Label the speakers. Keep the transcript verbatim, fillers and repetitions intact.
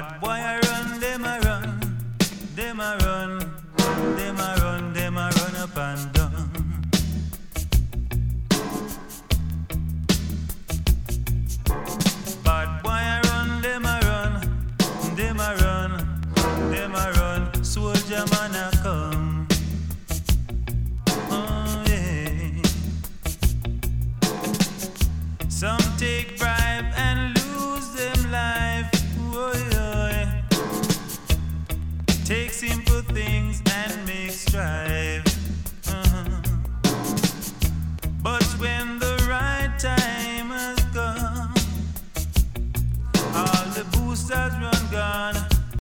Speaker 1: Bad boy I run, them a run, them a run, them a run, them a run up and down. Bad boy I run, them a run, them a run, them a run. Soldier man a come. Oh yeah. Some take bribe and lose them life. Oh yeah. Take simple things and make strife. Uh-huh. But when the right time has come, all the boosters run gone.